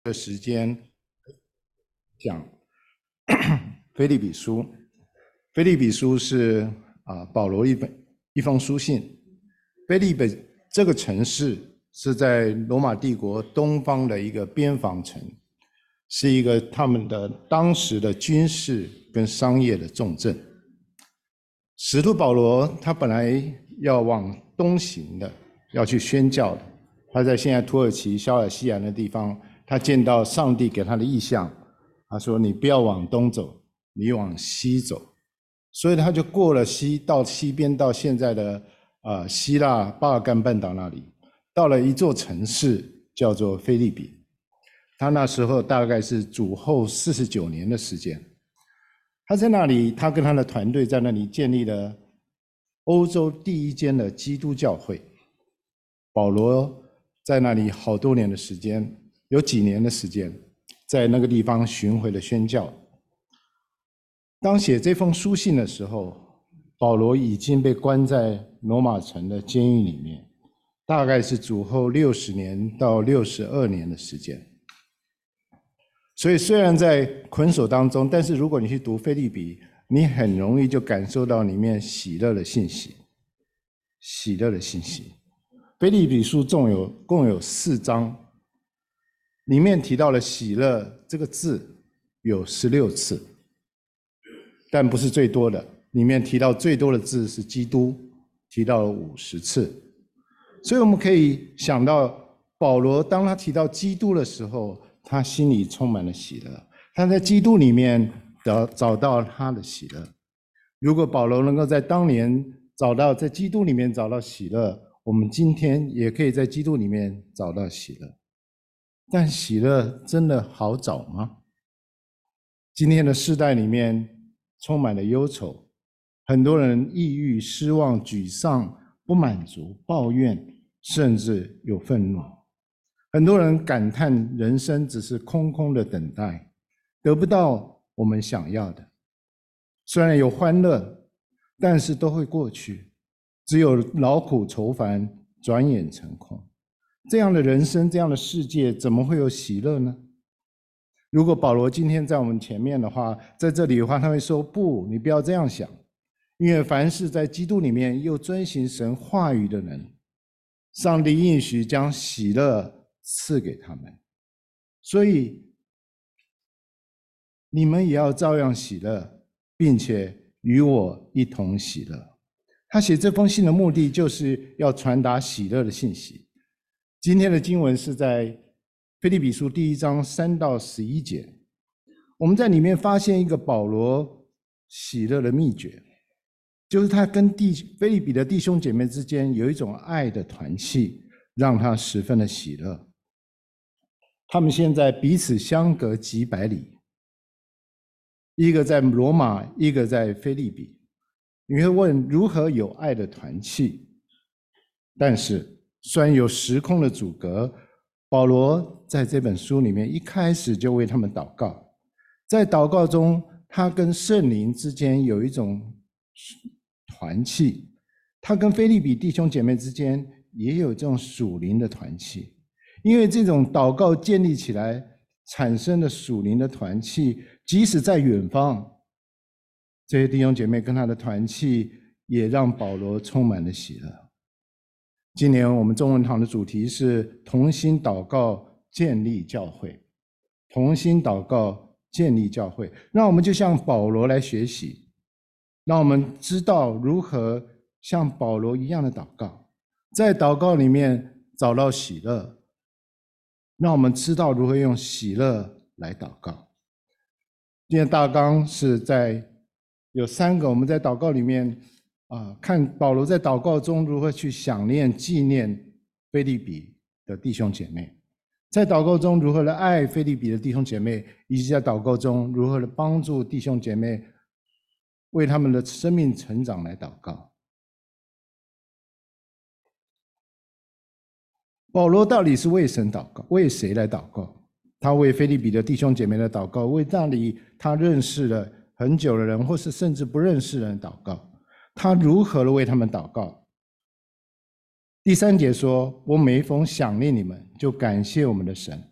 的时间讲腓立比书。腓立比书是保罗一封书信。腓立比这个城市是在罗马帝国东方的一个边防城，是一个他们的当时的军事跟商业的重镇。使徒保罗他本来要往东行的，要去宣教的。他在现在土耳其小亚细亚的地方，他见到上帝给他的意象，他说：“你不要往东走，你往西走。”所以他就过了到西边，到现在的希腊巴尔干半岛那里，到了一座城市叫做腓立比。他那时候大概是主后49年的时间。他在那里，他跟他的团队在那里建立了欧洲第一间的基督教会。保罗在那里好多年的时间，有几年的时间，在那个地方巡回的宣教。当写这封书信的时候，保罗已经被关在罗马城的监狱里面，大概是主后60年到62年的时间。所以虽然在捆锁当中，但是如果你去读腓立比，你很容易就感受到里面喜乐的信息。喜乐的信息。腓立比书共有4章，里面提到了喜乐这个字有16次，但不是最多的。里面提到最多的字是基督，提到了50次。所以我们可以想到，保罗当他提到基督的时候，他心里充满了喜乐，他在基督里面找到他的喜乐。如果保罗能够在当年在基督里面找到喜乐，我们今天也可以在基督里面找到喜乐。但喜乐真的好找吗？今天的世代里面充满了忧愁，很多人抑郁、失望、沮丧、不满足、抱怨，甚至有愤怒。很多人感叹人生只是空空的等待，得不到我们想要的。虽然有欢乐，但是都会过去，只有劳苦愁烦，转眼成空。这样的人生，这样的世界，怎么会有喜乐呢？如果保罗今天在我们前面的话，在这里的话，他会说：不，你不要这样想，因为凡是在基督里面又遵行神话语的人，上帝应许将喜乐赐给他们，所以你们也要照样喜乐，并且与我一同喜乐。他写这封信的目的就是要传达喜乐的信息。今天的经文是在腓立比书第1章3到11节，我们在里面发现一个保罗喜乐的秘诀，就是他跟腓立比的弟兄姐妹之间有一种爱的团契，让他十分的喜乐。他们现在彼此相隔几百里，一个在罗马，一个在腓立比。你会问如何有爱的团契？但是虽然有时空的阻隔，保罗在这本书里面一开始就为他们祷告。在祷告中，他跟圣灵之间有一种团契，他跟腓立比弟兄姐妹之间也有这种属灵的团契。因为这种祷告建立起来产生的属灵的团契，即使在远方，这些弟兄姐妹跟他的团契也让保罗充满了喜乐。今年我们中文堂的主题是同心祷告建立教会，同心祷告建立教会，让我们就像保罗来学习，让我们知道如何像保罗一样的祷告，在祷告里面找到喜乐，让我们知道如何用喜乐来祷告。今天大纲是有3个，我们在祷告里面看保罗在祷告中如何去想念纪念腓立比的弟兄姐妹，在祷告中如何来爱腓立比的弟兄姐妹，以及在祷告中如何来帮助弟兄姐妹为他们的生命成长来祷告。保罗到底是为神祷告，为谁来祷告？他为腓立比的弟兄姐妹来祷告，为那里他认识了很久的人，或是甚至不认识的人祷告。他如何的为他们祷告？第3节说：我每逢想念你们，就感谢我们的神，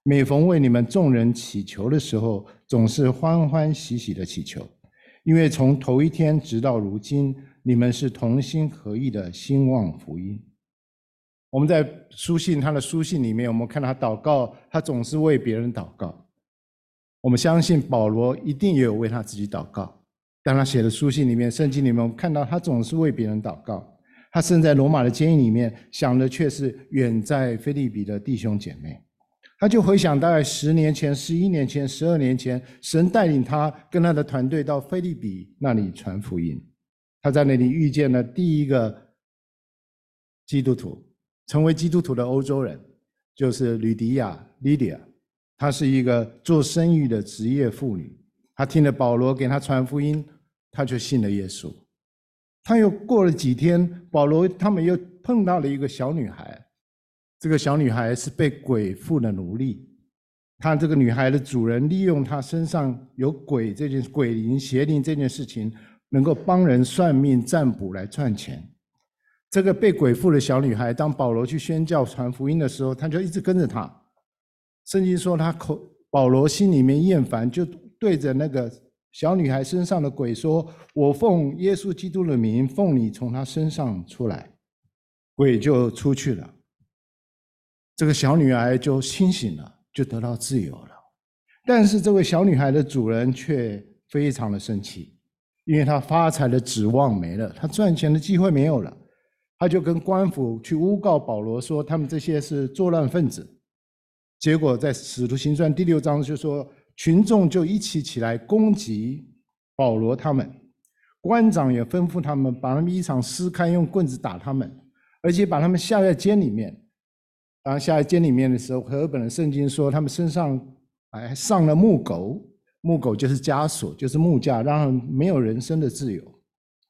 每逢为你们众人祈求的时候，总是欢欢喜喜的祈求，因为从头一天直到如今，你们是同心合意的兴旺福音。我们在他的书信里面，我们看他祷告，他总是为别人祷告。我们相信保罗一定也有为他自己祷告。当他写的书信里面、圣经里面，我们看到他总是为别人祷告。他身在罗马的监狱里面，想的却是远在腓立比的弟兄姐妹。他就回想大概10年前、11年前、12年前，神带领他跟他的团队到腓立比那里传福音。他在那里遇见了第一个基督徒，成为基督徒的欧洲人，就是吕迪亚 （Lydia）。她是一个做生意的职业妇女。她听了保罗给她传福音，她就信了耶稣。他又过了几天，保罗他们又碰到了一个小女孩。这个小女孩是被鬼附的奴隶，她这个女孩的主人利用她身上有鬼灵邪灵这件事情，能够帮人算命占卜来赚钱。这个被鬼附的小女孩，当保罗去宣教传福音的时候，她就一直跟着他。圣经说保罗心里面厌烦，就对着那个小女孩身上的鬼说：“我奉耶稣基督的名，奉你从她身上出来。”鬼就出去了。这个小女孩就清醒了，就得到自由了。但是这位小女孩的主人却非常的生气，因为他发财的指望没了，他赚钱的机会没有了。他就跟官府去诬告保罗说他们这些是作乱分子。结果在使徒行传第6章就说，群众就一起来攻击保罗他们，官长也吩咐他们把他们衣裳撕开，用棍子打他们，而且把他们下在监里面。当下在监里面的时候，和合本的圣经说他们身上还上了木狗，木狗就是枷锁，就是木架，让他们没有人身的自由。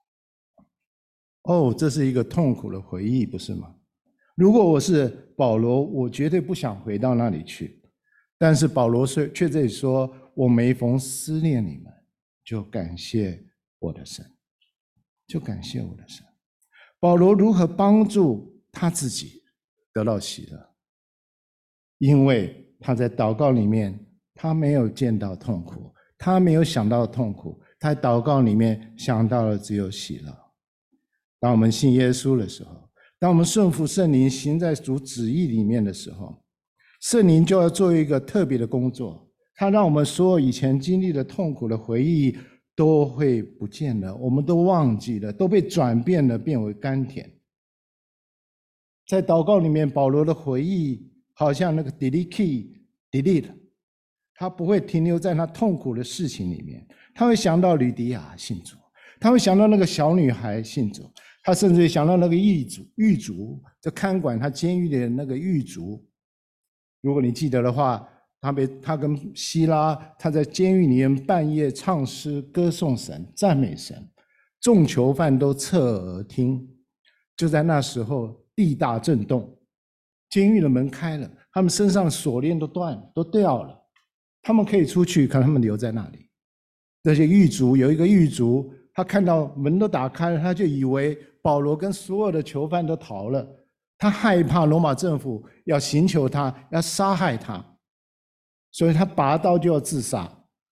这是一个痛苦的回忆，不是吗？如果我是保罗，我绝对不想回到那里去。但是保罗却这里说：“我每逢思念你们，就感谢我的神。”就感谢我的神。保罗如何帮助他自己得到喜乐？因为他在祷告里面，他没有见到痛苦，他没有想到痛苦，他在祷告里面想到了只有喜乐。当我们信耶稣的时候，当我们顺服圣灵，行在主旨意里面的时候，圣灵就要做一个特别的工作，他让我们所有以前经历的痛苦的回忆都会不见了，我们都忘记了，都被转变了，变为甘甜。在祷告里面，保罗的回忆好像那个 delete key，delete， 他不会停留在那痛苦的事情里面，他会想到吕迪亚信主，他会想到那个小女孩信主，他甚至想到那个狱卒，就看管他监狱的那个狱卒。如果你记得的话，他跟希拉，他在监狱里面半夜唱诗歌颂神赞美神，众囚犯都侧耳听。就在那时候地大震动，监狱的门开了，他们身上锁链都掉了，他们可以出去，可他们留在那里。这些狱卒，有一个狱卒，他看到门都打开了，他就以为保罗跟所有的囚犯都逃了，他害怕罗马政府要刑求他，要杀害他，所以他拔刀就要自杀。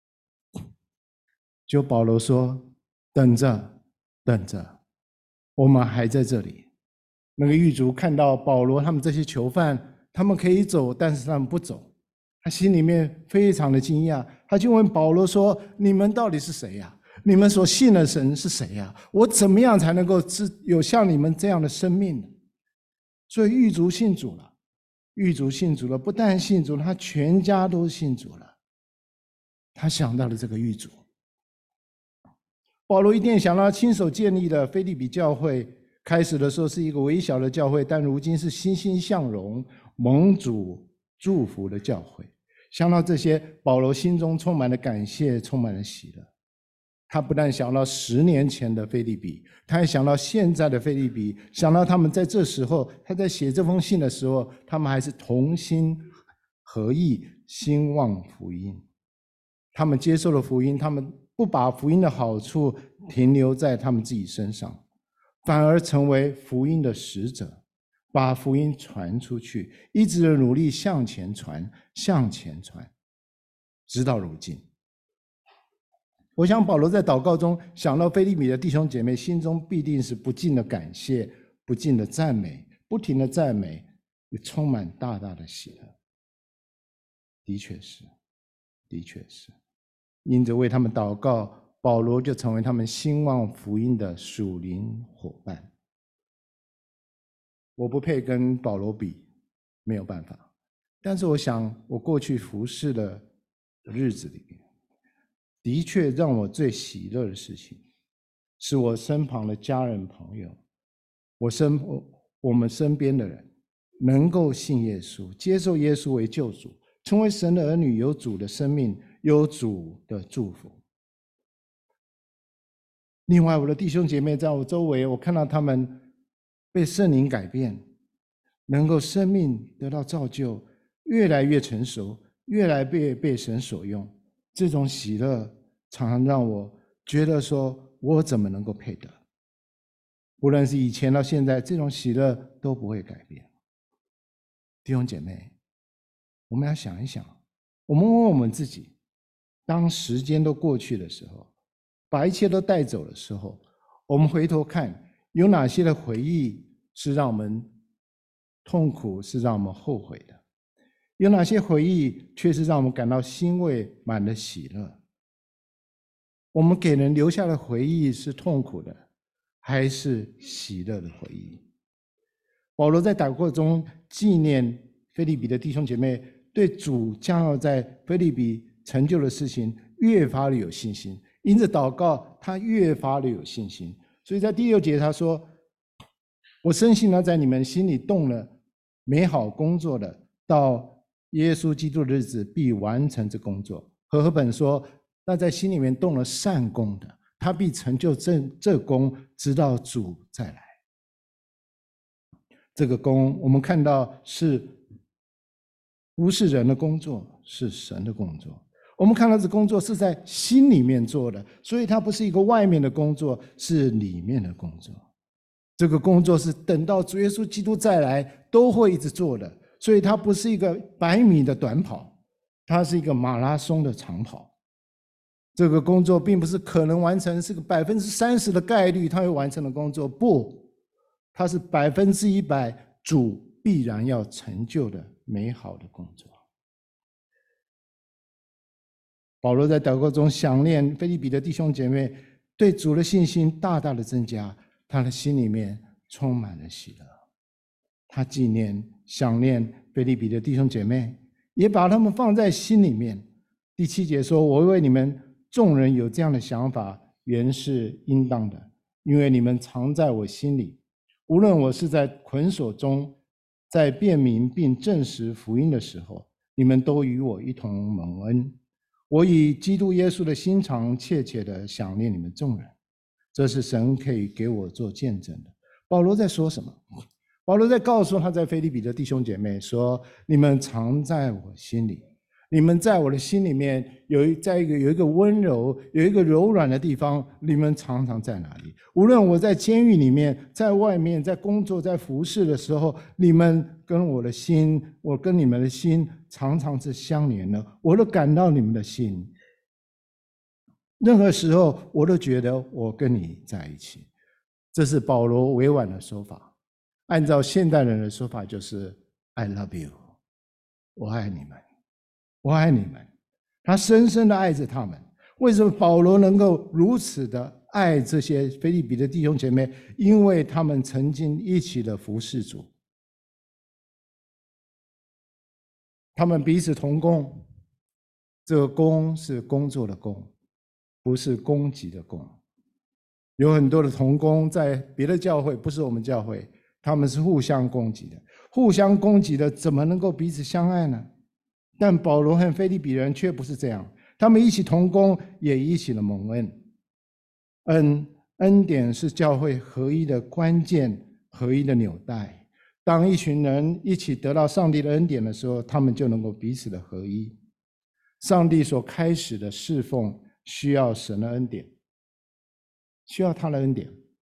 就保罗说：“等着，等着，我们还在这里。”那个狱卒看到保罗他们这些囚犯，他们可以走，但是他们不走，他心里面非常的惊讶，他就问保罗说：“你们到底是谁呀？你们所信的神是谁呀？我怎么样才能够有像你们这样的生命呢？”所以狱卒信主了，狱卒信主了，不但信主了，他全家都信主了。他想到了这个狱卒。保罗一定想到他亲手建立的腓立比教会，开始的时候是一个微小的教会，但如今是欣欣向荣、蒙主祝福的教会。想到这些，保罗心中充满了感谢，充满了喜乐。他不但想到10年前的腓立比，他还想到现在的腓立比，想到他们在这时候，他在写这封信的时候，他们还是同心合意兴旺福音。他们接受了福音，他们不把福音的好处停留在他们自己身上，反而成为福音的使者， 把福音传出去，一直的努力向前传，向前传，直到如今。我想保罗在祷告中想到腓立比的弟兄姐妹，心中必定是不尽的感谢，不尽的赞美，不停的赞美，也充满大大的喜乐。的确是，的确是。因着为他们祷告，保罗就成为他们兴旺福音的属灵伙伴。我不配跟保罗比，没有办法。但是我想，我过去服侍的日子里面，的确让我最喜乐的事情，是我身旁的家人朋友，我们身边的人，能够信耶稣，接受耶稣为救主，成为神的儿女，有主的生命，有主的祝福。另外，我的弟兄姐妹在我周围，我看到他们被圣灵改变，能够生命得到造就，越来越成熟，越来越被神所用。这种喜乐常常让我觉得说，我怎么能够配得？无论是以前到现在，这种喜乐都不会改变。弟兄姐妹，我们要想一想，我们问问我们自己，当时间都过去的时候，把一切都带走的时候，我们回头看，有哪些的回忆是让我们痛苦，是让我们后悔的？有哪些回忆却是让我们感到欣慰，满了喜乐？我们给人留下的回忆是痛苦的，还是喜乐的回忆？保罗在祷告中纪念腓立比的弟兄姐妹，对主将要在腓立比成就的事情越发的有信心，因着祷告，他越发的有信心。所以在第6节他说：“我深信他在你们心里动了美好工作的，到耶稣基督的日子必完成这工作。”和本说：“那在心里面动了善功的，他必成就这功，直到主再来。”这个功，我们看到不是人的工作，是神的工作。我们看到这工作是在心里面做的，所以它不是一个外面的工作，是里面的工作。这个工作是等到主耶稣基督再来都会一直做的，所以它不是一个100米的短跑，它是一个马拉松的长跑。这个工作并不是可能完成，是个30%的概率它会完成的工作，不，它是100%主必然要成就的美好的工作。保罗在祷告中想念腓立比的弟兄姐妹，对主的信心大大的增加，他的心里面充满了喜乐。他想念腓立比的弟兄姐妹，也把他们放在心里面。第7节说：“我为你们众人有这样的想法，原是应当的，因为你们常在我心里。无论我是在捆锁中，在辨明并证实福音的时候，你们都与我一同蒙恩。我以基督耶稣的心肠切切的想念你们众人，这是神可以给我做见证的。”保罗在说什么？保罗在告诉他在腓立比的弟兄姐妹说：“你们常在我心里，你们在我的心里面有一个温柔，有一个柔软的地方。你们常常在哪里？无论我在监狱里面，在外面，在工作，在服侍的时候，你们跟我的心，我跟你们的心常常是相连的。我都感到你们的心，任何时候我都觉得我跟你在一起。”这是保罗委婉的说法。按照现代人的说法，就是 I love you， 我爱你们，我爱你们。他深深的爱着他们。为什么保罗能够如此的爱这些腓立比的弟兄姐妹？因为他们曾经一起的服侍主，他们彼此同工。这个工是工作的工，不是攻击的攻。有很多的同工在别的教会，不是我们教会，他们是互相攻击的，互相攻击的，怎么能够彼此相爱呢？但保罗和腓立比人却不是这样，他们一起同工，也一起的蒙恩。恩典是教会合一的关键，合一的纽带。当一群人一起得到上帝的恩典的时候，他们就能够彼此的合一。上帝所开始的侍奉需要神的恩典，需要他的恩典。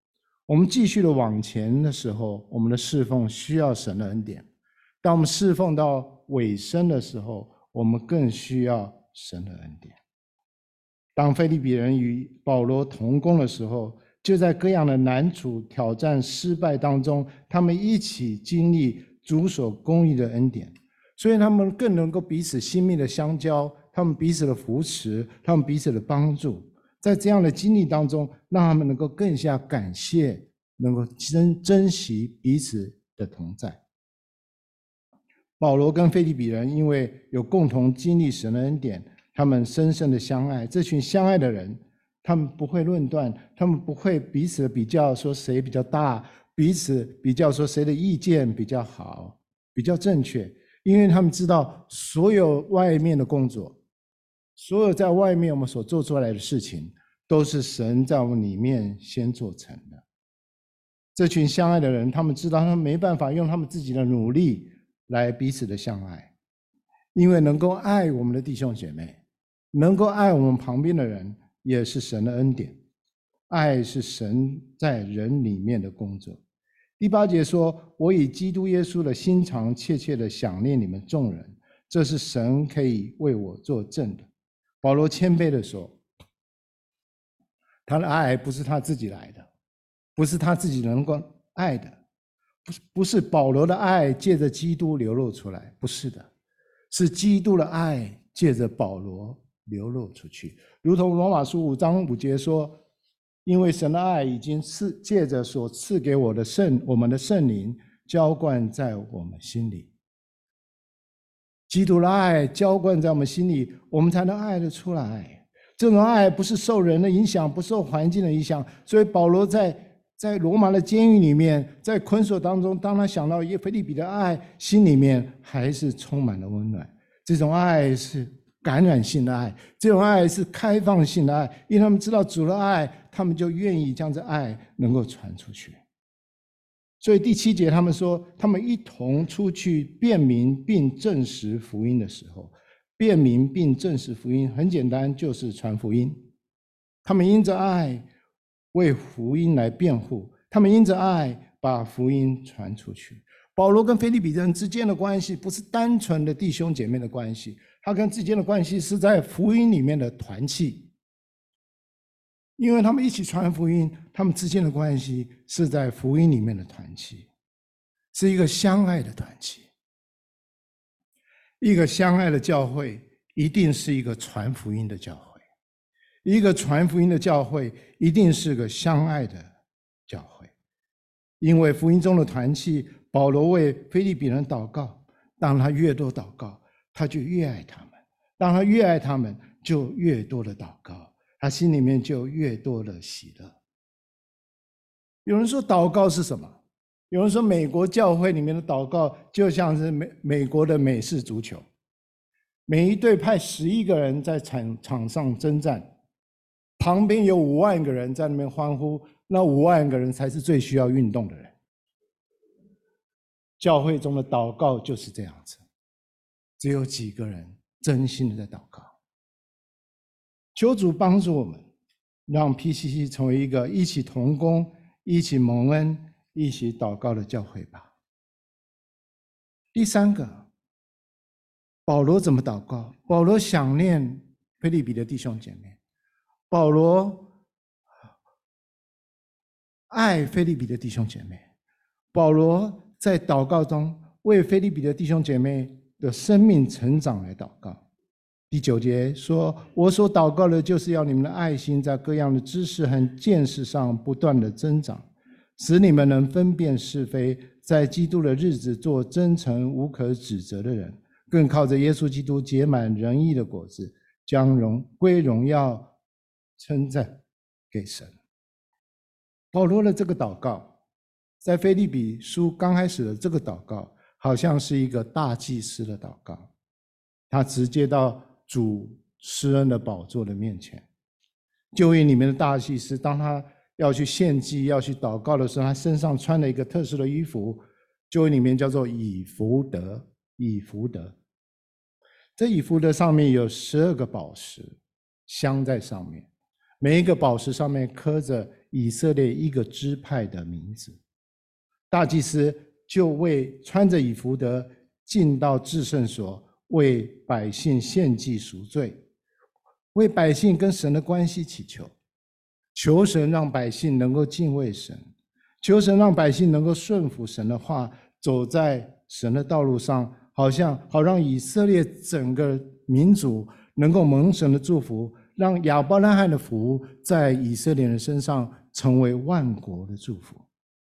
我们继续的往前的时候，我们的侍奉需要神的恩典。当我们侍奉到尾声的时候，我们更需要神的恩典。当腓立比人与保罗同工的时候，就在各样的难处、挑战、失败当中，他们一起经历主所公义的恩典，所以他们更能够彼此亲密的相交，他们彼此的扶持，他们彼此的帮助。在这样的经历当中，让他们能够更加感谢，能够珍惜彼此的同在。保罗跟腓立比人因为有共同经历神的恩典，他们深深的相爱。这群相爱的人，他们不会论断，他们不会彼此的比较，说谁比较大，彼此比较说谁的意见比较好，比较正确。因为他们知道所有外面的工作，所有在外面我们所做出来的事情，都是神在我们里面先做成的。这群相爱的人，他们知道他们没办法用他们自己的努力来彼此的相爱，因为能够爱我们的弟兄姐妹，能够爱我们旁边的人，也是神的恩典。爱是神在人里面的工作。第8节说，我以基督耶稣的心肠切切的想念你们众人，这是神可以为我作证的。保罗谦卑的说，他的爱不是他自己来的，不是他自己能够爱的，不是保罗的爱借着基督流露出来，不是的，是基督的爱借着保罗流露出去。如同罗马书5章5节说，因为神的爱已经借着所赐给我们的圣灵浇灌在我们心里。基督的爱浇灌在我们心里，我们才能爱得出来。这种爱不是受人的影响，不受环境的影响。所以保罗在罗马的监狱里面，在捆锁当中，当他想到腓立比的爱，心里面还是充满了温暖。这种爱是感染性的爱，这种爱是开放性的爱，因为他们知道主的爱，他们就愿意将这爱能够传出去。所以第7节他们说，他们一同出去辨明并证实福音的时候，辨明并证实福音很简单，就是传福音。他们因着爱为福音来辩护，他们因着爱把福音传出去。保罗跟腓立比人之间的关系不是单纯的弟兄姐妹的关系，他跟之间的关系是在福音里面的团契。因为他们一起传福音，他们之间的关系是在福音里面的团契，是一个相爱的团契。一个相爱的教会一定是一个传福音的教会，一个传福音的教会一定是个相爱的教会。因为福音中的团契，保罗为腓立比人祷告，当他越多祷告，他就越爱他们，当他越爱他们，就越多的祷告，他心里面就越多的喜乐。有人说祷告是什么？有人说美国教会里面的祷告就像是美国的美式足球，每一队派11个人在场上征战，旁边有5万个人在那边欢呼，那5万个人才是最需要运动的人。教会中的祷告就是这样子，只有几个人真心的在祷告。求主帮助我们，让 PCC 成为一个一起同工、一起蒙恩、一起祷告的教会吧。第3个，保罗怎么祷告？保罗想念腓立比的弟兄姐妹，保罗爱腓立比的弟兄姐妹，保罗在祷告中为腓立比的弟兄姐妹的生命成长来祷告。第9节说，我所祷告的就是要你们的爱心在各样的知识和见识上不断的增长，使你们能分辨是非，在基督的日子做真诚无可指责的人，更靠着耶稣基督结满仁义的果子，将归荣耀称赞给神。保罗的这个祷告，在腓立比书刚开始的这个祷告，好像是一个大祭司的祷告，他直接到主施恩的宝座的面前。旧约里面的大祭司，当他要去献祭、要去祷告的时候，他身上穿了一个特殊的衣服，旧约里面叫做以弗得。以弗得，这以弗得上面有12个宝石镶在上面，每一个宝石上面刻着以色列一个支派的名字。大祭司就为穿着以弗得进到至圣所，为百姓献祭赎罪，为百姓跟神的关系祈求，求神让百姓能够敬畏神，求神让百姓能够顺服神的话，走在神的道路上，好让以色列整个民族能够蒙神的祝福，让亚伯拉罕的福在以色列人身上成为万国的祝福。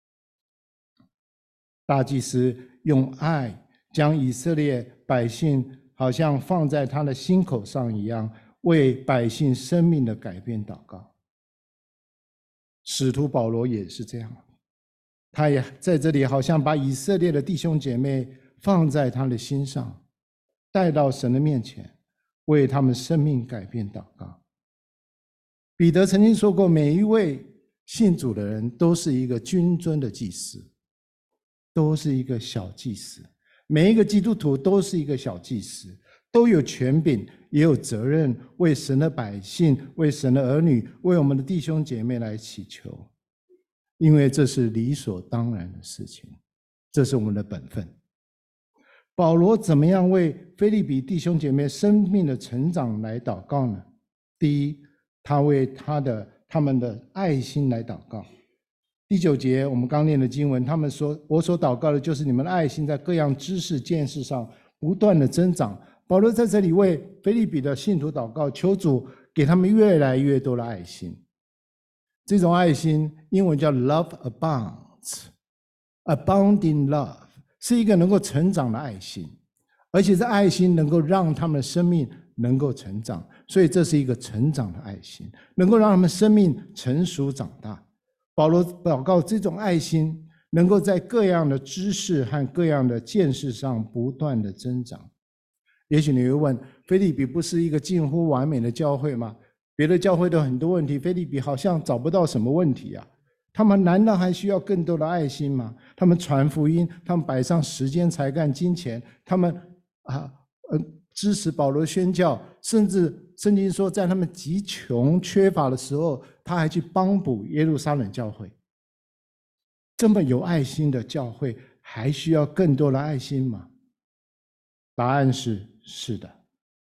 大祭司用爱将以色列百姓好像放在他的心口上一样，为百姓生命的改变祷告。使徒保罗也是这样，他也在这里好像把以色列的弟兄姐妹放在他的心上，带到神的面前，为他们生命改变祷告。彼得曾经说过，每一位信主的人都是一个君尊的祭司，都是一个小祭司，每一个基督徒都是一个小祭司，都有权柄，也有责任为神的百姓，为神的儿女，为我们的弟兄姐妹来祈求，因为这是理所当然的事情，这是我们的本分。保罗怎么样为腓立比弟兄姐妹生命的成长来祷告呢？第一，他为他们的爱心来祷告。第9节我们刚念的经文，他们说，我所祷告的就是你们的爱心在各样知识见识上不断的增长。保罗在这里为腓立比的信徒祷告，求主给他们越来越多的爱心。这种爱心英文叫 love abounds， abounding love， 是一个能够成长的爱心，而且这爱心能够让他们的生命能够成长，所以这是一个成长的爱心，能够让他们生命成熟长大。保罗祷告这种爱心能够在各样的知识和各样的见识上不断的增长。也许你会问，腓立比不是一个近乎完美的教会吗？别的教会都有很多问题，腓立比好像找不到什么问题啊。他们难道还需要更多的爱心吗？他们传福音，他们摆上时间才干金钱，他们支持保罗宣教，甚至圣经说在他们极穷缺乏的时候，他还去帮补耶路撒冷教会。这么有爱心的教会还需要更多的爱心吗？答案是是的。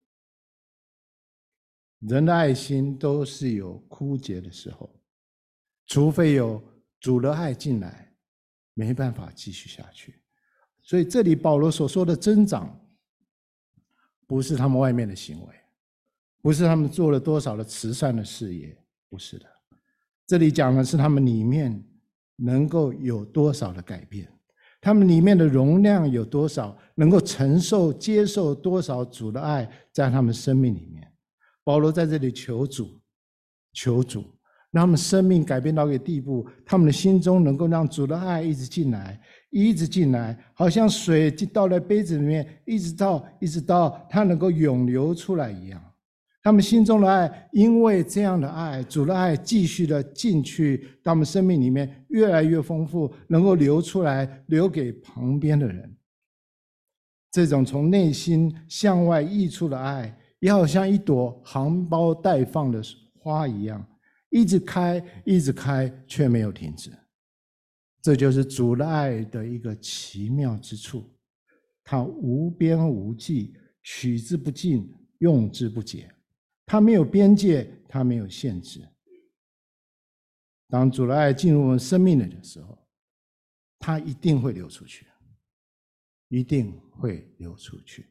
人的爱心都是有枯竭的时候，除非有主的爱进来，没办法继续下去。所以这里保罗所说的增长，不是他们外面的行为，不是他们做了多少的慈善的事业，不是的。这里讲的是他们里面能够有多少的改变，他们里面的容量有多少，能够承受接受多少主的爱在他们生命里面。保罗在这里求主让他们生命改变到一个地步，他们的心中能够让主的爱一直进来，好像水倒在杯子里面，一直到它能够涌流出来一样。他们心中的爱，因为这样的爱，主的爱继续的进去，他们生命里面越来越丰富，能够流出来，流给旁边的人。这种从内心向外溢出的爱，也好像一朵含苞待放的花一样，一直开，却没有停止。这就是主的爱的一个奇妙之处，它无边无际，取之不尽，用之不竭。它没有边界，它没有限制。当主的爱进入我们生命里的时候，它一定会流出去，一定会流出去。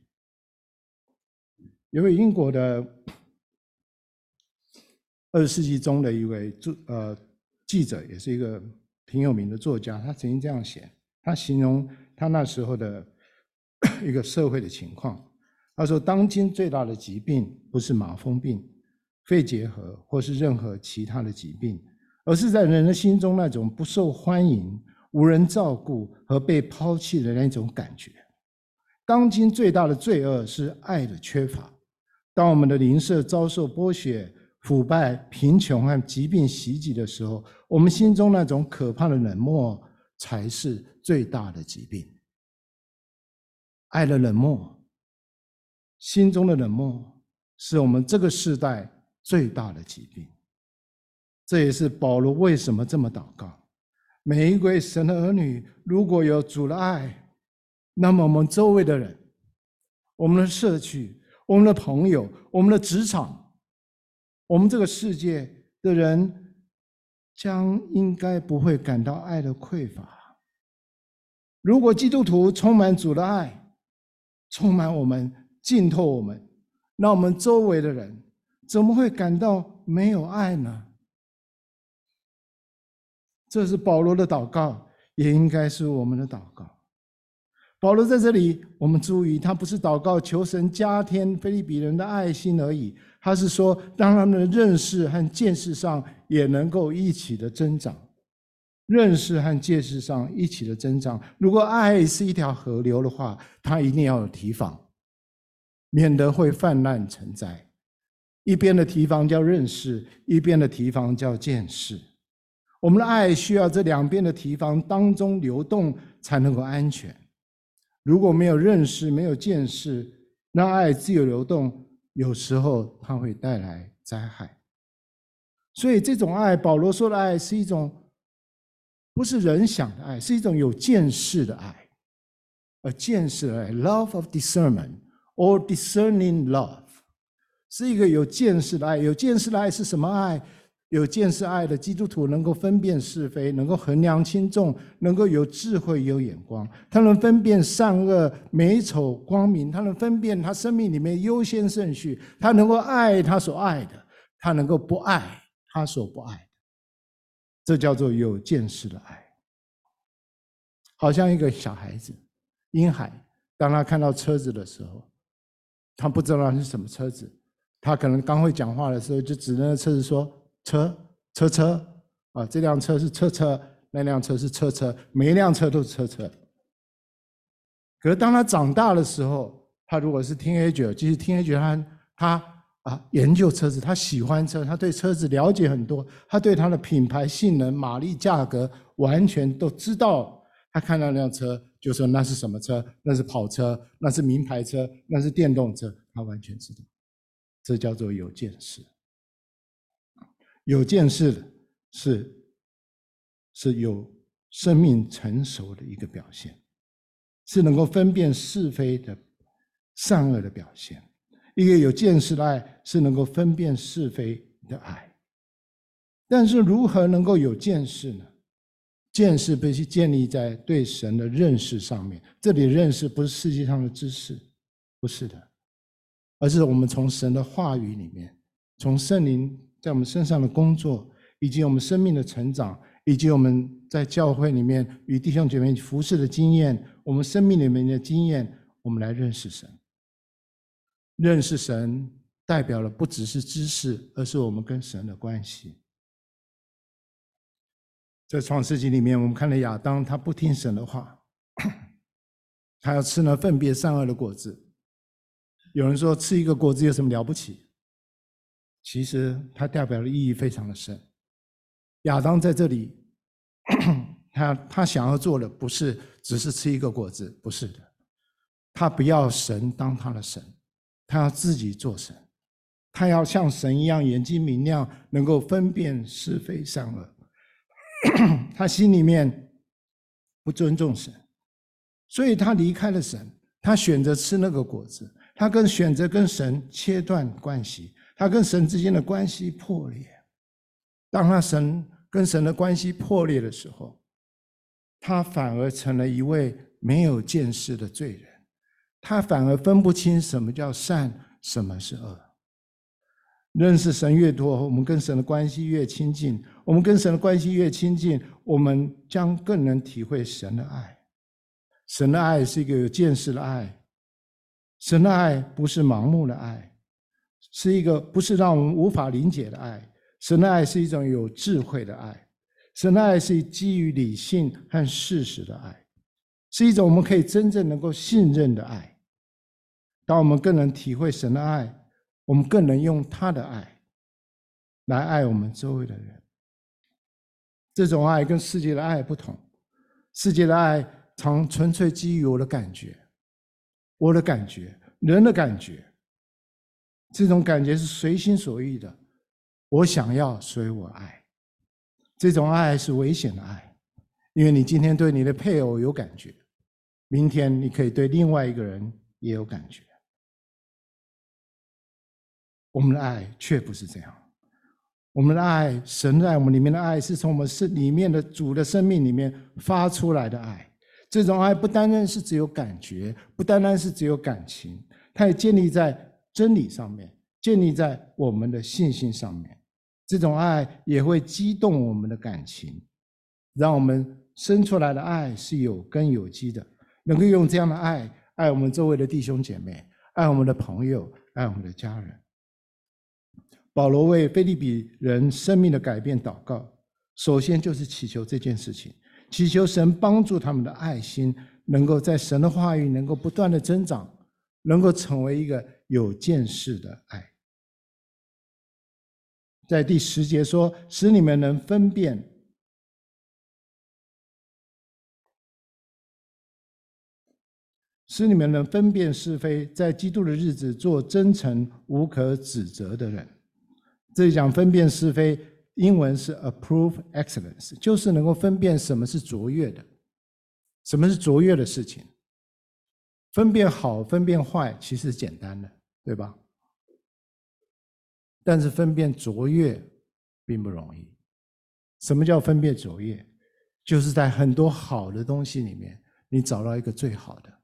有位英国的20世纪中的一位记者，也是一个挺有名的作家，他曾经这样写，他形容他那时候的一个社会的情况。他说，当今最大的疾病不是麻风病、肺结核或是任何其他的疾病，而是在人的心中那种不受欢迎、无人照顾和被抛弃的那种感觉。当今最大的罪恶是爱的缺乏。当我们的邻舍遭受剥削、腐败、贫穷和疾病袭击的时候，我们心中那种可怕的冷漠才是最大的疾病。爱的冷漠，心中的冷漠，是我们这个世代最大的疾病。 这也是保罗为什么这么祷告。每一位神的儿女，如果有主的爱，那么我们周围的人，我们的社区，我们的朋友，我们的职场，我们这个世界的人，将应该不会感到爱的匮乏。如果基督徒充满主的爱，充满我们，浸透我们，那我们周围的人怎么会感到没有爱呢？这是保罗的祷告，也应该是我们的祷告。保罗在这里，我们注意，他不是祷告求神加添腓立比人的爱心而已，他是说让他们的认识和见识上也能够一起的增长。认识和见识上一起的增长。如果爱是一条河流的话，它一定要有堤防，免得会泛滥成灾。一边的堤防叫认识，一边的堤防叫见识。我们的爱需要这两边的堤防当中流动，才能够安全。如果没有认识，没有见识，让爱自由流动，有时候它会带来灾害。所以这种爱，保罗说的爱是一种不是人想的爱，是一种有见识的爱。见识的爱 ，love of discernment or discerning love， 是一个有见识的爱。有见识的爱是什么爱？有见识爱的基督徒能够分辨是非，能够衡量轻重，能够有智慧有眼光，他能分辨善恶美丑光明，他能分辨他生命里面优先顺序，他能够爱他所爱的，他能够不爱他所不爱的。这叫做有见识的爱。好像一个小孩子婴孩，当他看到车子的时候，他不知道那是什么车子，他可能刚会讲话的时候就指着那车子说车啊，这辆车是车，那辆车是车，每一辆车都是车。可是当他长大的时候，他如果是 teenager， 其实 teenager 他研究车子，他喜欢车，他对车子了解很多，他对它的品牌、性能、马力、价格完全都知道。他看到那辆车就说那是什么车，那是跑车，那是名牌车，那是电动车，他完全知道。这叫做有见识。有见识的是有生命成熟的一个表现，是能够分辨是非的善恶的表现。一个有见识的爱是能够分辨是非的爱。但是如何能够有见识呢？见识必须建立在对神的认识上面。这里认识不是世界上的知识，不是的，而是我们从神的话语里面，从圣灵在我们身上的工作，以及我们生命的成长，以及我们在教会里面与弟兄姐妹服侍的经验，我们生命里面的经验，我们来认识神。认识神代表了不只是知识，而是我们跟神的关系。在创世纪里面，我们看到亚当他不听神的话，他要吃那分别善恶的果子。有人说吃一个果子有什么了不起？其实它代表的意义非常的深。亚当在这里他想要做的不是只是吃一个果子，不是的，他不要神当他的神，他要自己做神，他要像神一样眼睛明亮，能够分辨是非善恶。他心里面不尊重神，所以他离开了神，他选择吃那个果子，他选择跟神切断关系，他跟神之间的关系破裂。当他跟神的关系破裂的时候，他反而成了一位没有见识的罪人，他反而分不清什么叫善，什么是恶。认识神越多，我们跟神的关系越亲近，我们跟神的关系越亲近，我们将更能体会神的爱。神的爱是一个有见识的爱，神的爱不是盲目的爱，是一个不是让我们无法理解的爱。神的爱是一种有智慧的爱，神的爱是基于理性和事实的爱，是一种我们可以真正能够信任的爱。当我们更能体会神的爱，我们更能用他的爱来爱我们周围的人。这种爱跟世界的爱不同，世界的爱常纯粹基于我的感觉，人的感觉，这种感觉是随心所欲的，我想要所以我爱。 这种爱是危险的爱，因为你今天对你的配偶有感觉，明天你可以对另外一个人也有感觉。我们的爱却不是这样。我们的爱，神在我们里面的爱，是从我们里面的主的生命里面发出来的爱。这种爱不单单是只有感觉，不单单是只有感情，它也建立在真理上面，建立在我们的信心上面。这种爱也会激动我们的感情，让我们生出来的爱是有根有基的，能够用这样的爱爱我们周围的弟兄姐妹，爱我们的朋友，爱我们的家人。保罗为腓立比人生命的改变祷告，首先就是祈求这件事情，祈求神帮助他们的爱心能够在神的话语能够不断的增长，能够成为一个有见识的爱。在第10节说，使你们能分辨是非，在基督的日子做真诚无可指责的人。这里讲分辨是非，英文是 approve excellence， 就是能够分辨什么是卓越的，什么是卓越的事情。分辨好分辨坏其实简单的，对吧？但是分辨卓越并不容易。什么叫分辨卓越？就是在很多好的东西里面，你找到一个最好的。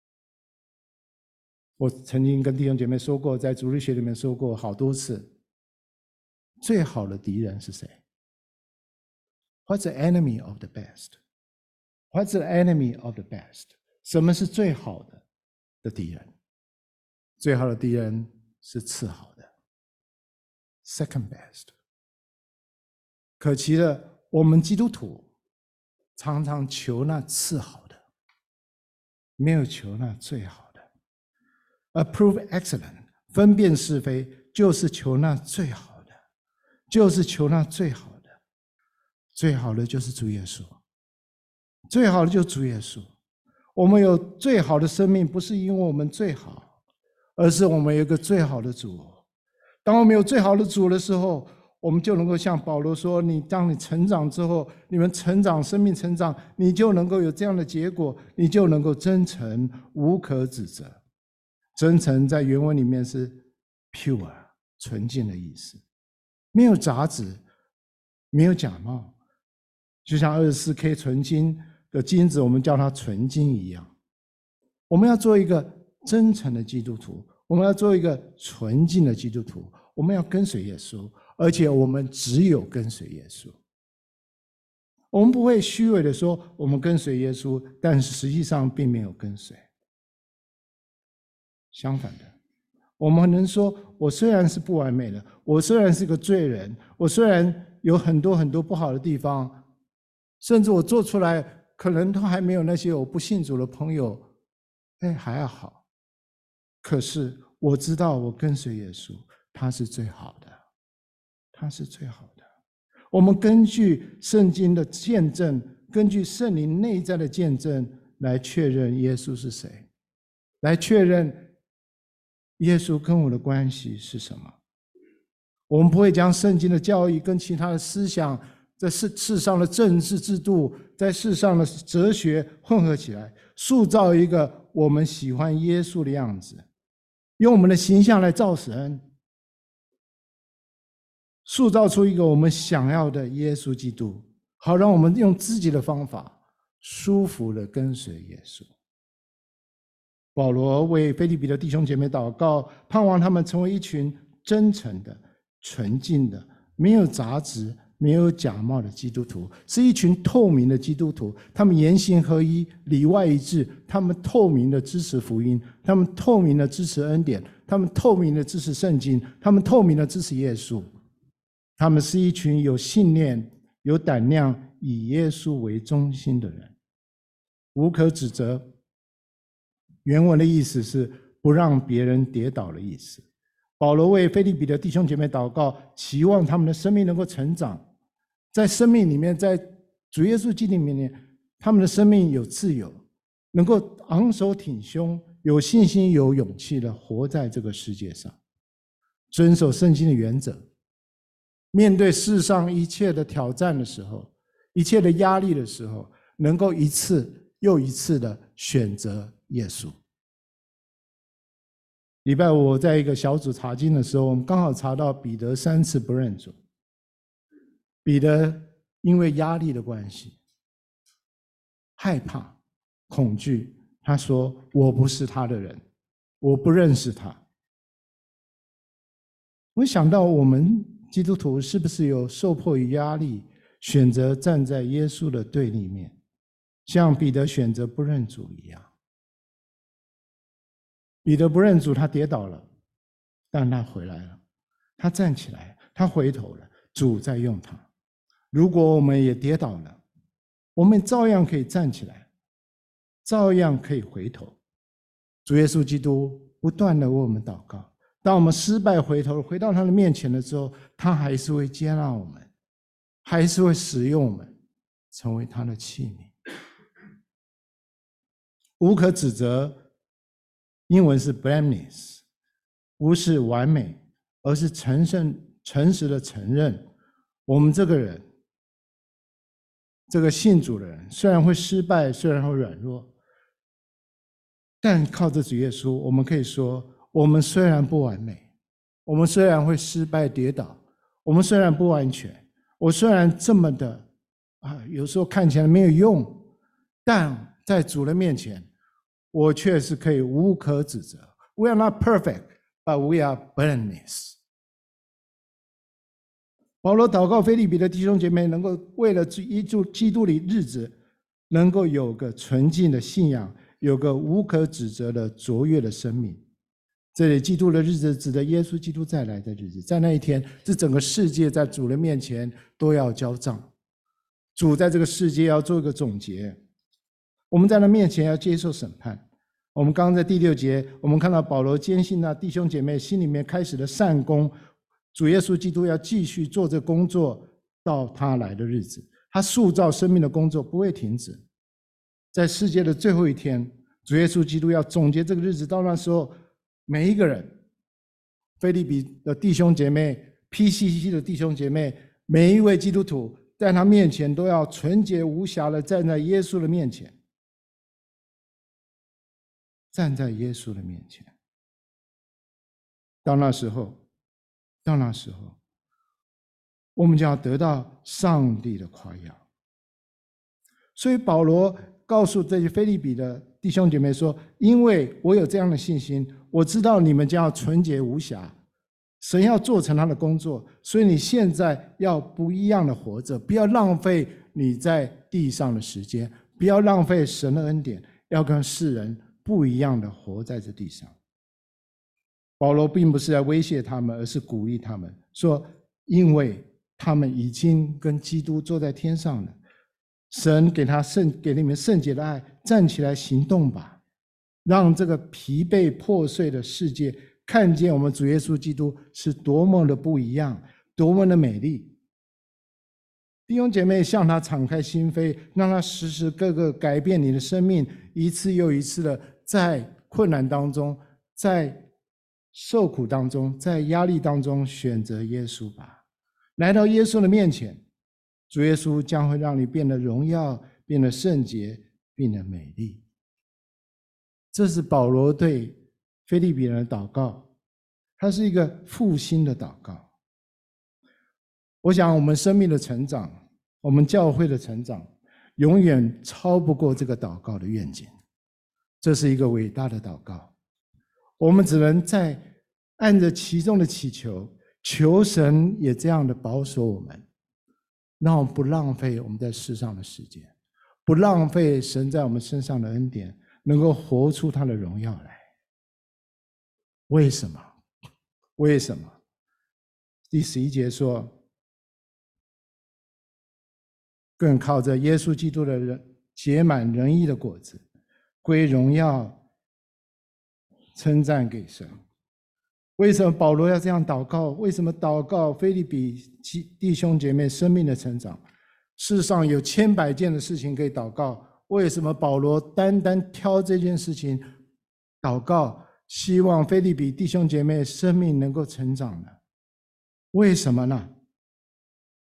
我曾经跟弟兄姐妹说过，在主日学里面说过好多次，最好的敌人是谁？ What's the enemy of the best? What's the enemy of the best? 什么是最好的敌人？最好的敌人是次好的 ，second best。可惜的，我们基督徒常常求那次好的，没有求那最好的。Approve excellence， 分辨是非，就是求那最好的，就是求那最好的。最好的就是主耶稣，最好的就是主耶稣。我们有最好的生命，不是因为我们最好，而是我们有一个最好的主。当我们有最好的主的时候，我们就能够像保罗说，当你成长之后，你们成长，生命成长，你就能够有这样的结果，你就能够真诚无可指责。真诚在原文里面是 pure， 纯净的意思，没有杂质，没有假冒，就像24K 纯金的金子，我们叫它纯金一样。我们要做一个真诚的基督徒，我们要做一个纯净的基督徒，我们要跟随耶稣，而且我们只有跟随耶稣。我们不会虚伪的说我们跟随耶稣，但实际上并没有跟随。相反的，我们能说，我虽然是不完美的，我虽然是个罪人，我虽然有很多很多不好的地方，甚至我做出来可能都还没有那些我不信主的朋友还要好，可是我知道我跟随耶稣，他是最好的，他是最好的。我们根据圣经的见证，根据圣灵内在的见证来确认耶稣是谁，来确认耶稣跟我的关系是什么。我们不会将圣经的教义跟其他的思想，在世上的政治制度，在世上的哲学混合起来，塑造一个我们喜欢耶稣的样子，用我们的形象来造神，塑造出一个我们想要的耶稣基督，好让我们用自己的方法舒服地跟随耶稣。保罗为腓立比的弟兄姐妹祷告，盼望他们成为一群真诚的、纯净的、没有杂质、没有假冒的基督徒，是一群透明的基督徒。他们言行合一，里外一致，他们透明的支持福音，他们透明的支持恩典，他们透明的支持圣经，他们透明的支持耶稣。他们是一群有信念、有胆量、以耶稣为中心的人，无可指责。原文的意思是不让别人跌倒的意思。保罗为腓立比的弟兄姐妹祷告，期望他们的生命能够成长，在生命里面，在主耶稣基督里面，他们的生命有自由，能够昂首挺胸，有信心有勇气的活在这个世界上，遵守圣经的原则， 面对世上一切的挑战的时候，一切的压力的时候，能够一次又一次的选择耶稣。礼拜五我在一个小组查经的时候，我们刚好查到彼得3次不认主。彼得因为压力的关系，害怕、恐惧，他说：“我不是他的人，我不认识他。”我想到我们基督徒是不是有受迫于压力，选择站在耶稣的对立面，像彼得选择不认主一样？彼得不认主，他跌倒了，但他回来了，他站起来，他回头了，主在用他。如果我们也跌倒了，我们照样可以站起来，照样可以回头。主耶稣基督不断的为我们祷告，当我们失败回头回到他的面前的时候，他还是会接纳我们，还是会使用我们，成为他的器皿。无可指责，英文是 blameless， 不是完美，而是诚实的承认，我们这个人，这个信主的人，虽然会失败，虽然会软弱，但靠着主耶稣，我们可以说，我们虽然不完美，我们虽然会失败跌倒，我们虽然不完全，我虽然这么的有时候看起来没有用，但在主的面前，我却是可以无可指责。We are not perfect, but we are blameless。保罗祷告腓立比的弟兄姐妹能够为了基督的日子，能够有个纯净的信仰，有个无可指责的卓越的生命。这里基督的日子指的耶稣基督再来的日子，在那一天，这整个世界在主的面前都要交账，主在这个世界要做一个总结，我们在他面前要接受审判。我们刚刚在第6节，我们看到保罗坚信那弟兄姐妹心里面开始的善功，主耶稣基督要继续做这工作到他来的日子，他塑造生命的工作不会停止。在世界的最后一天，主耶稣基督要总结这个日子，到那时候每一个人，腓立比的弟兄姐妹、PCC 的弟兄姐妹，每一位基督徒在他面前都要纯洁无瑕的站在耶稣的面前，站在耶稣的面前。到那时候，我们就要得到上帝的夸耀。所以保罗告诉这些腓立比的弟兄姐妹说，因为我有这样的信心，我知道你们将要纯洁无瑕，神要做成他的工作，所以你现在要不一样的活着，不要浪费你在地上的时间，不要浪费神的恩典，要跟世人不一样的活在这地上。保罗并不是在威胁他们，而是鼓励他们说，因为他们已经跟基督坐在天上了，神给你们圣洁的爱，站起来行动吧，让这个疲惫破碎的世界看见我们主耶稣基督是多么的不一样，多么的美丽。弟兄姐妹，向他敞开心扉，让他时时刻刻改变你的生命，一次又一次的在困难当中，在受苦当中，在压力当中选择耶稣吧。来到耶稣的面前，主耶稣将会让你变得荣耀，变得圣洁，变得美丽。这是保罗对腓立比人的祷告，它是一个复兴的祷告。我想我们生命的成长，我们教会的成长，永远超不过这个祷告的愿景。这是一个伟大的祷告，我们只能在按着其中的祈求，求神也这样的保守我们，让我们不浪费我们在世上的时间，不浪费神在我们身上的恩典，能够活出他的荣耀来。为什么？为什么？第11节说，更靠着耶稣基督的人结满仁义的果子，归荣耀称赞给神。为什么保罗要这样祷告？为什么祷告腓立比弟兄姐妹生命的成长？世上有千百件的事情可以祷告，为什么保罗单单挑这件事情祷告，希望腓立比弟兄姐妹生命能够成长呢？为什么呢？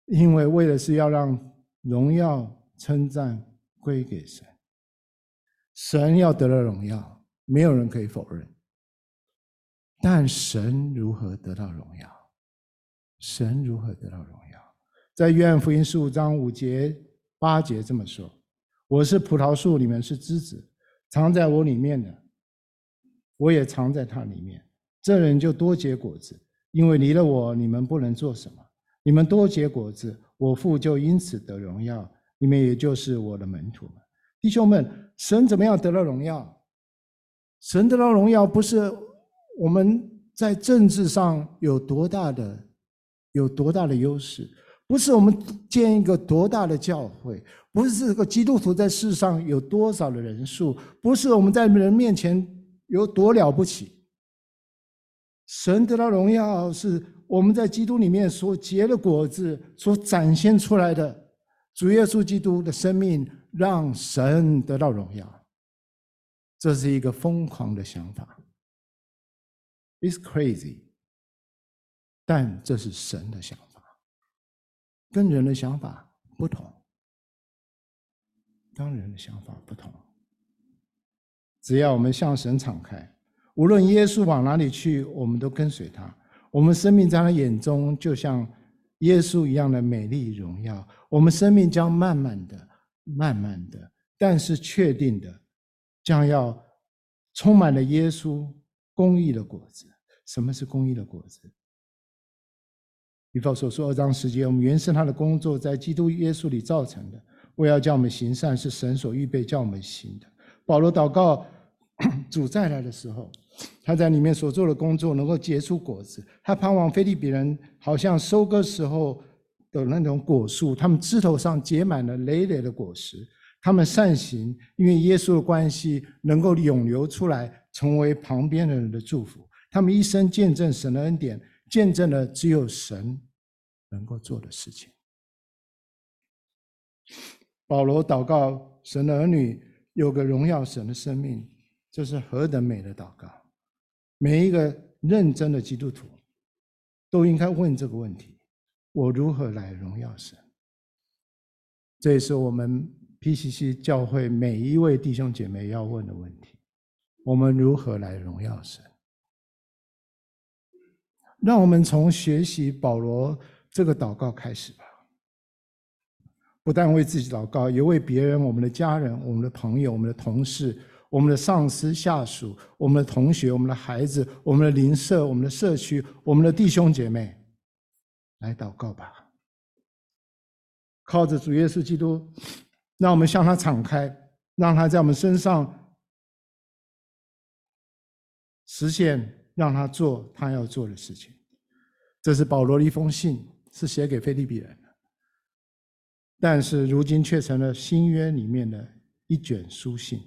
因为为的是要让荣耀称赞归给神，神要得了荣耀，没有人可以否认。但神如何得到荣耀？神如何得到荣耀？在约翰福音15章5节8节这么说：我是葡萄树，你们是枝子，藏在我里面的，我也藏在他里面，这人就多结果子，因为离了我，你们不能做什么。你们多结果子，我父就因此得荣耀，你们也就是我的门徒们。弟兄们，神怎么样得到荣耀？神得到荣耀不是我们在政治上有多大的优势，不是我们建一个多大的教会，不是这个基督徒在世上有多少的人数，不是我们在人面前有多了不起。神得到荣耀是我们在基督里面所结的果子，所展现出来的主耶稣基督的生命，让神得到荣耀。这是一个疯狂的想法， It's crazy， 但这是神的想法，跟人的想法不同，跟人的想法不同。只要我们向神敞开，无论耶稣往哪里去，我们都跟随他。我们生命在他眼中就像耶稣一样的美丽荣耀。我们生命将慢慢的，但是确定的，将要充满了耶稣公义的果子。什么是公义的果子？以弗所书2章10节，我们原是他的工作，在基督耶稣里造成的，为要叫我们行善，是神所预备叫我们行的。保罗祷告主再来的时候，他在里面所做的工作能够结出果子。他盼望腓立比人好像收割时候的那种果树，他们枝头上结满了累累的果实。他们善行，因为耶稣的关系能够涌流出来，成为旁边的人的祝福。他们一生见证神的恩典，见证了只有神能够做的事情。保罗祷告神的儿女有个荣耀神的生命，这是何等美的祷告！每一个认真的基督徒都应该问这个问题：我如何来荣耀神？这也是我们 PCC 教会每一位弟兄姐妹要问的问题：我们如何来荣耀神？让我们从学习保罗这个祷告开始吧。不但为自己祷告，也为别人，我们的家人、我们的朋友、我们的同事、我们的上司下属、我们的同学、我们的孩子、我们的邻舍、我们的社区、我们的弟兄姐妹来祷告吧。靠着主耶稣基督，让我们向他敞开，让他在我们身上实现，让他做他要做的事情。这是保罗的一封信，是写给腓立比人的，但是如今却成了新约里面的一卷书信。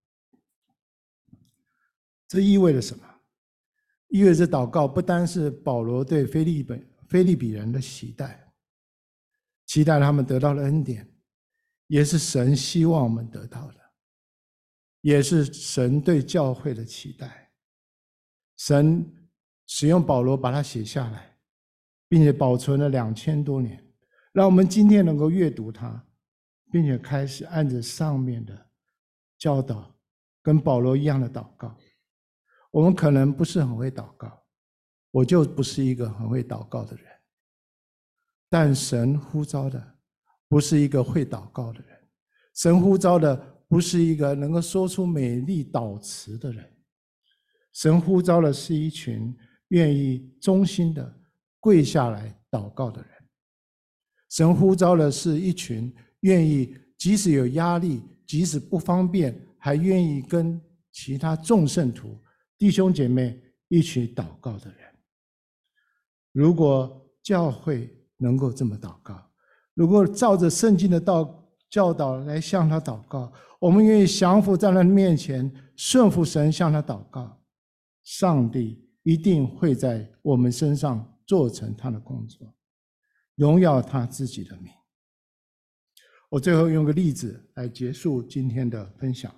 这意味着什么？意味着祷告不单是保罗对腓立比人的期待他们得到了恩典，也是神希望我们得到的，也是神对教会的期待。神使用保罗把它写下来，并且保存了2000多年，让我们今天能够阅读它，并且开始按着上面的教导跟保罗一样的祷告。我们可能不是很会祷告，我就不是一个很会祷告的人，但神呼召的不是一个会祷告的人，神呼召的不是一个能够说出美丽祷词的人，神呼召的是一群愿意忠心的跪下来祷告的人。神呼召的是一群愿意即使有压力，即使不方便，还愿意跟其他众圣徒弟兄姐妹一起祷告的人。如果教会能够这么祷告，如果照着圣经的教导来向他祷告，我们愿意降服在他面前，顺服神向他祷告，上帝一定会在我们身上做成他的工作，荣耀他自己的名。我最后用个例子来结束今天的分享。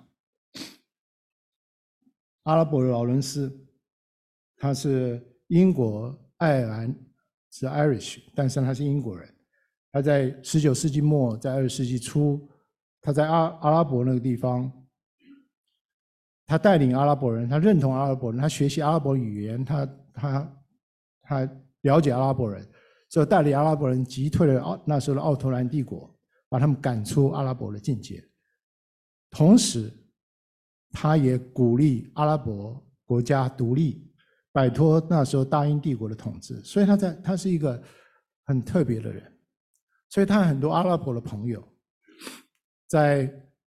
阿拉伯劳伦斯，他是英国爱尔兰，是 Irish， 但是他是英国人， 他在19世纪末，在20世纪初，他在阿拉伯那个地方，他带领阿拉伯人，他认同阿拉伯人，他学习阿拉伯语言，他了解阿拉伯人，所以带领阿拉伯人击退了那时候的奥托曼帝国，把他们赶出阿拉伯的境界。同时，他也鼓励阿拉伯国家独立，摆脱那时候大英帝国的统治。所以他是一个很特别的人。所以他有很多阿拉伯的朋友。在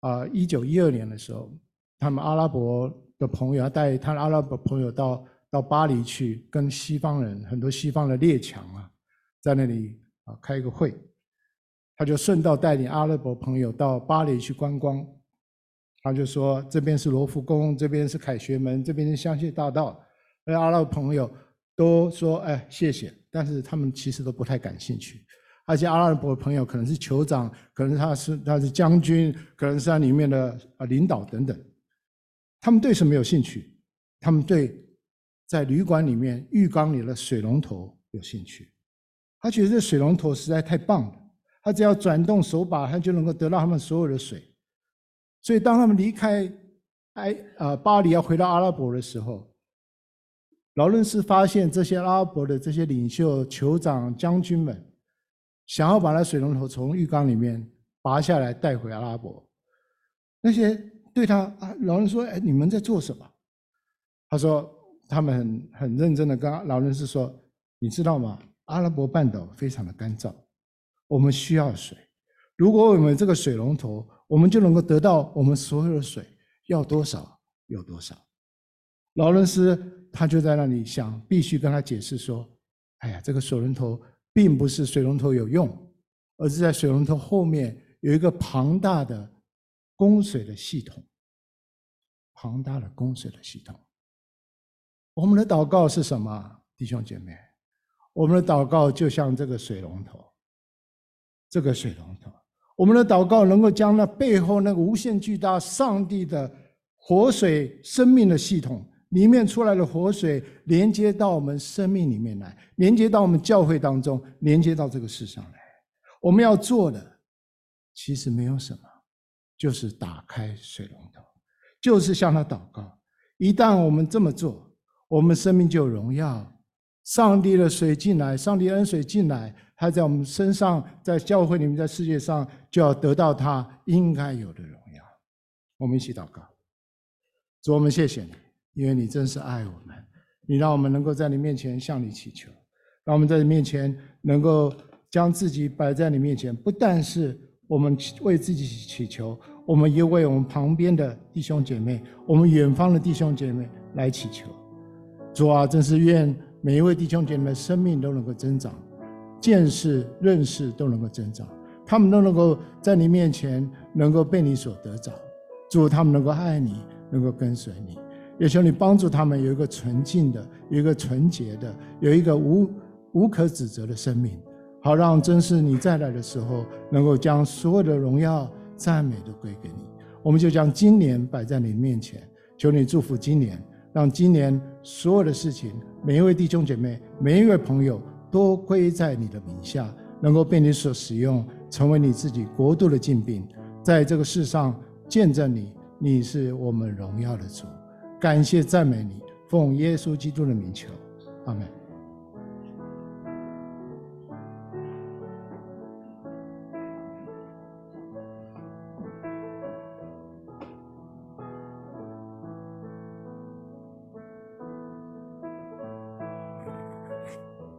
1912年的时候，他们阿拉伯的朋友，他带他的阿拉伯朋友到巴黎去，跟西方人很多西方的列强在那里开一个会。他就顺道带领阿拉伯朋友到巴黎去观光。他就说这边是罗浮宫，这边是凯旋门，这边是香榭大道。而阿拉伯朋友都说哎谢谢，但是他们其实都不太感兴趣。而且阿拉伯朋友可能是酋长，可能他是将军，可能是他里面的领导等等。他们对什么有兴趣？他们对在旅馆里面浴缸里的水龙头有兴趣。他觉得这水龙头实在太棒了，他只要转动手把，他就能够得到他们所有的水。所以当他们离开巴黎要回到阿拉伯的时候，劳伦斯发现这些阿拉伯的这些领袖、酋长、将军们想要把那水龙头从浴缸里面拔下来带回阿拉伯。那些对他劳伦斯说：“哎，你们在做什么？”他说：“他们很认真的跟劳伦斯说，你知道吗？阿拉伯半岛非常的干燥，我们需要水。如果我们有这个水龙头，我们就能够得到我们所有的水，要多少有多少。”劳伦斯他就在那里想，必须跟他解释说：“哎呀，这个水龙头并不是水龙头有用，而是在水龙头后面有一个庞大的供水的系统，庞大的供水的系统。”我们的祷告是什么，弟兄姐妹？我们的祷告就像这个水龙头，这个水龙头，我们的祷告能够将那背后那个无限巨大上帝的活水生命的系统里面出来的活水连接到我们生命里面来，连接到我们教会当中，连接到这个世上来。我们要做的其实没有什么，就是打开水龙头，就是向他祷告。一旦我们这么做，我们生命就有荣耀，上帝的水进来，上帝恩水进来，他在我们身上，在教会里面，在世界上就要得到他应该有的荣耀。我们一起祷告。主，我们谢谢你，因为你真是爱我们，你让我们能够在你面前向你祈求，让我们在你面前能够将自己摆在你面前，不但是我们为自己祈求，我们也为我们旁边的弟兄姐妹，我们远方的弟兄姐妹来祈求。主啊，真是愿每一位弟兄姐妹的生命都能够增长，见识认识都能够增长，他们都能够在你面前能够被你所得着。主，他们能够爱你，能够跟随你，也求你帮助他们有一个纯净的，有一个纯洁的，有一个无可指责的生命，好让真是你再来的时候能够将所有的荣耀赞美都归给你。我们就将今年摆在你面前，求你祝福今年，让今年所有的事情，每一位弟兄姐妹，每一位朋友都归在你的名下，能够被你所使用，成为你自己国度的尽饼，在这个世上见证你，你是我们荣耀的主。感谢赞美你，奉耶稣基督的名求，阿们。